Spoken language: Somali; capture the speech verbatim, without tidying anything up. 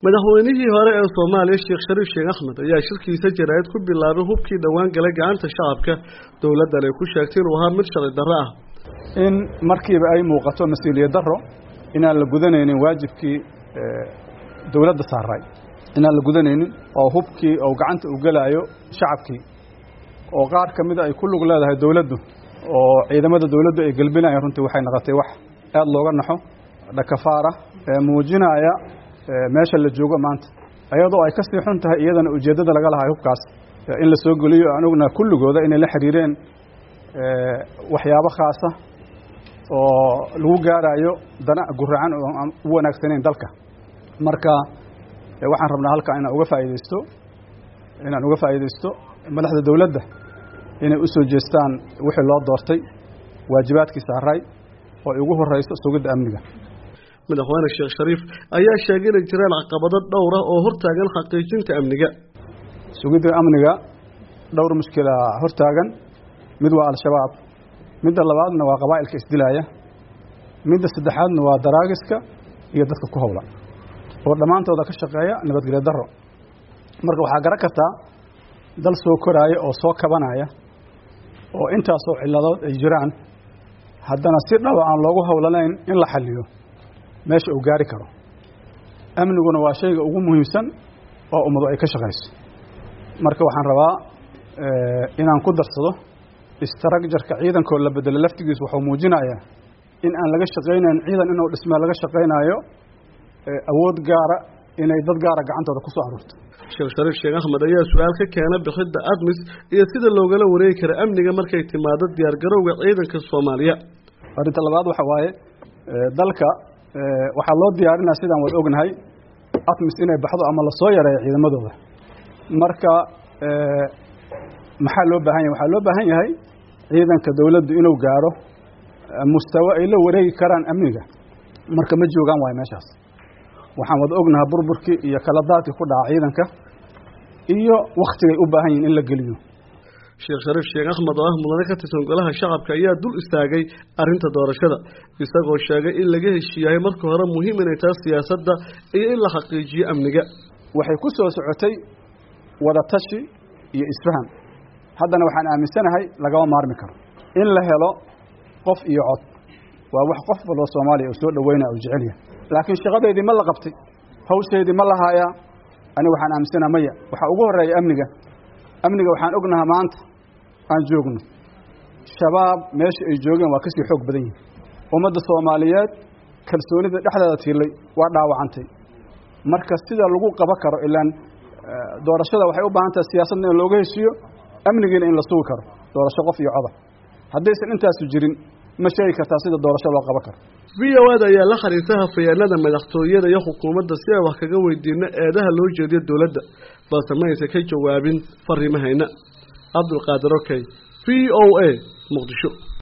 madaxweynihii hore ee Soomaaliya Sheekh Shariif Sheekh Axmed ayaa shirkiisa jaraa'id ku bilaabay hubkii dhawaan galay gacanta shacabka dawladda ay ku sheegtay inuu ahaa mid sharci darro ah in markiiba ay muuqato mas'uuliyad darro inaan la gudanaynin waajibkii dawladda saaray inaan la gudanaynin oo hubkii oo gacanta u galaayo shacabkii oo qaar kamid ay ku lug leedahay dawladdu oo ciidamada dawladdu ay galbinayaan runtii waxay noqotay wax aad looga naxo dhakafaara ee muujinaya meesha la joogo maanta ayadoo ay ka sii xun tahay iyadana ujeedada laga lahaa hubkaas in la soo geliyo anugna kulligooda inay la xiriireen waxyaabo khaas ah oo lagu gaarayo dana guracan oo u wanaagsaneen dalka marka waxaan rabnaa halka inaan uga faa'iideysto inaan uga faa'iideysto madaxda dawladda inay u soo jeestaan wixii loo doortay waajibaadkii saaray oo ugu horeyso sugidda amniga madaxweyne Sheekh Shariif ayaa sheegay in jiraan caqabado dhowr ah oo hortaagan xaqiijinta amniga sugidda amniga dhowr mushkila hortaagan mid waa al-shabaab midda labaadna waa qabaa'ilka isdilaaya midda saddexaadna waa daraagiska iyo dadka ku howlan oo dhamaantooda ka shaqeeya nabadgelyo darro marka waxaa garan kartaa dal soo koraya oo soo kabanaya oo intaas oo ciladood ay jiraan haddana si dhab aan loogu howlanayn in la xalliyo meesha uu gaari karo amniguna waa shayga ugu muhiimsan oo ummadu ay ka shaqeyso marka waxaan rabaa inaan ku darsado istaraagjarka ciidankoo la bedelo laftigiisu wuxuu muujinayaa in aan laga shaqeynayn ciidan inuu dhismaa laga shaqeynayo awood gaara inay dad gaara gacantooda ku soo aruurto Sheekh Shariif Sheekh Axmed ayaa su'aal ka keenay bixidda ADMIS iyo sida loogala wareegi karo amniga markay timaado diyaar garowga ciidanka Soomaaliya arinta labaad waxa waaye dalka waxaa loo diyaarinaa sidaan wada ognahay ADMIS inay baxdo ama la soo yareeyo ciidamadooda marka maxaa loo baahan yahay waxaa loo baahan yahay ciidanka dawladdu inuu gaaro mustawa ay la wareegi karaan amniga marka ma joogaan waay meeshaas waxaan wada ognahay burburkii iyo kala daadkii ku dhaca ciidanka iyo waqtigay u baahan yihiin in la geliyo Sheekh Shariif Sheekh Axmed oo ah mudane ka tirsan golaha shacabka ayaa dul istaagay arinta doorashada isagoo sheegay in laga heshiiyay marka hore muhiim inay tahay siyaasadda iyo in la xaqiijiyo amniga waxay ku soo socotay wada tashi iyo isfaham haddana waxaan aaminsanahay lagama maarmi karo in la helo qof iyo cod waa wax qof walba Soomaaliya oo soo dhaweynaa oo jecel yahay laakiin shaqadeedii ma la qabtay hawsheedii ma la haayaa ani waxaan aaminsanahay maya waxa ugu horeeya amniga amniga waxaan ognahay maanta aan joogno shabaab meesha ay joogeen waa ka sii xoog badan yihiin ummadda Soomaaliyeed kalsoonida dhexdeeda tiilay waa dhaawacantay marka sida lagu qaba karo ilaan doorashada waxay u baahan tahay siyaasadna in looga heshiiyo amnigiina in la sugi karo doorasho qof iyo cod haddaysan intaas jirin ma sheegi kartaa sida doorasho loo qaba karo V O A ayaa la xariirtay hafayeenada madaxtooyada iyo xukuumadda si ay wax kaga weydiino eedaha loo jeediyo dawladda balse ma aysan ka jawaabin fariimahayna Abdul Qaadir Okay V O A Muqdisho.